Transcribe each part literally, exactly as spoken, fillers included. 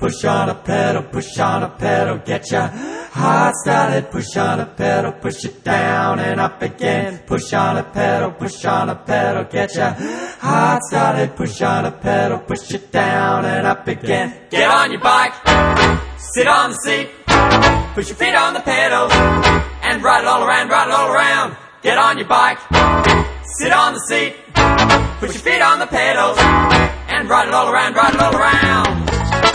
Push on a pedal, push on a pedal, get your heart started. Push on a pedal, push it down and up again. Push on a pedal, push on a pedal, get your heart started. Push on a pedal, push it down and up again. Get on your bike, sit on the seat, push your feet on the pedal, and ride it all around, ride it all around. Get on your bike, sit on the seat, put your feet on the pedals, and ride it all around, ride it all around.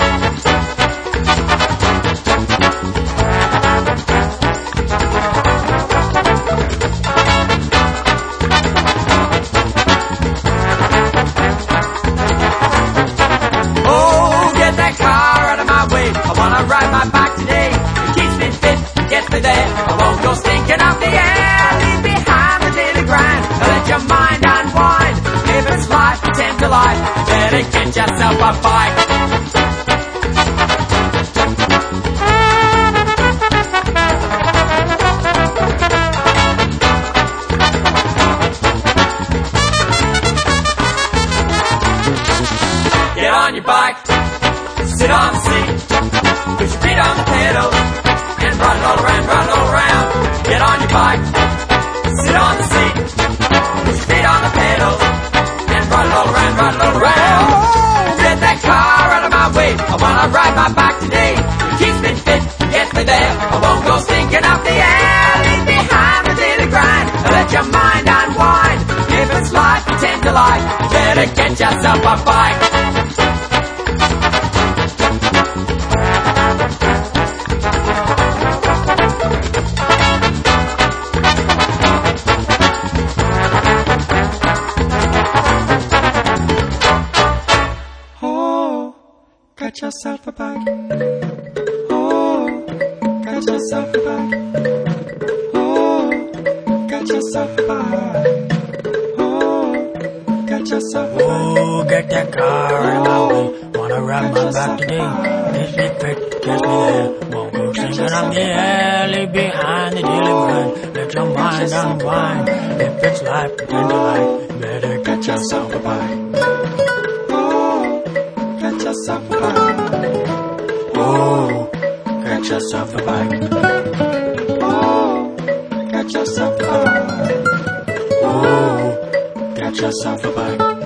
Oh, get that car out of my way. I wanna ride my bike today. It keeps me fit, gets me there. I won't go stinking up the air. Leave behind the daily grind. Let your mind unwind. If it's life, pretend to life. Better get yourself a bike. Get on your bike, sit on the seat, put your feet on the pedal, and ride it all around, ride it all around. Get on your bike, sit on the seat, put your feet on the pedal, and ride it all around, ride it all around. Get that car out of my way. I wanna ride my bike today. It keeps me fit, gets me there. I won't go stinking up the air. Leave behind the daily grind. Let your mind unwind. If it's life, pretend to life. Better get yourself a bike. Got yourself a bike. Oh, got yourself a bike. Oh, got yourself a bike. Oh, got yourself a bike. Oh, get that car out of my way. Wanna ride my bike today. Gets me fit, gets me there. Won't go singing up the alley behind the daily grind. Let your mind unwind. If it's life, pretend to life. Better get yourself a bike. Got yourself a bike. Oh, get yourself a bike. Oh, got yourself a bike. Oh, get yourself a bike.